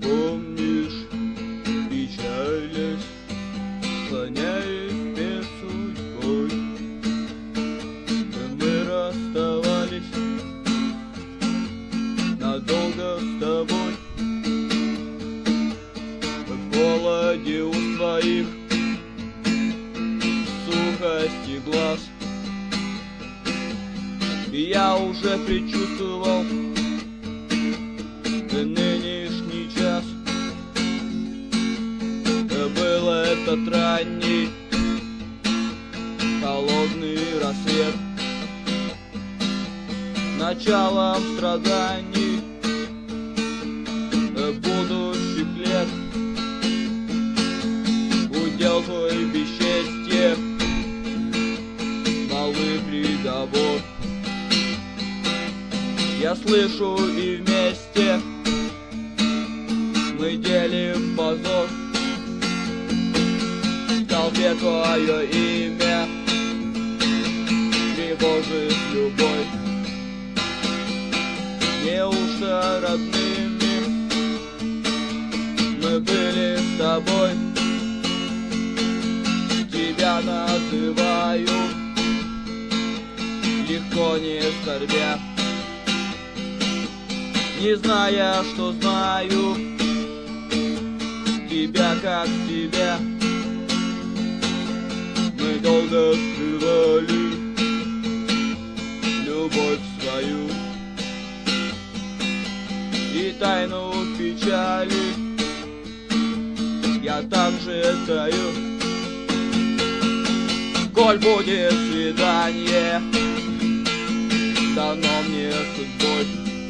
помнишь, печалясь, склоняясь перед судьбой. Мы расставались надолго с тобой. В холоде у твоих, сухости глаз, я уже предчувствовал нынешний час. Был этот ранний холодный рассвет началом страданий будущих лет. Удел твой бесчестье, малый приговор. Я слышу, и вместе мы делим позор. В толпе твое имя тревожит любовь. Неужто родными мы были с тобой? Тебя называю, легко не скорбя, не зная, что знаю тебя как тебя. Мы долго скрывали любовь свою и тайну печали я также таю. Коль будет свидание дано мне судьбой,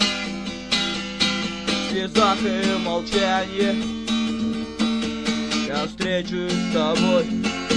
в слезах и молчанье я встречусь с тобой.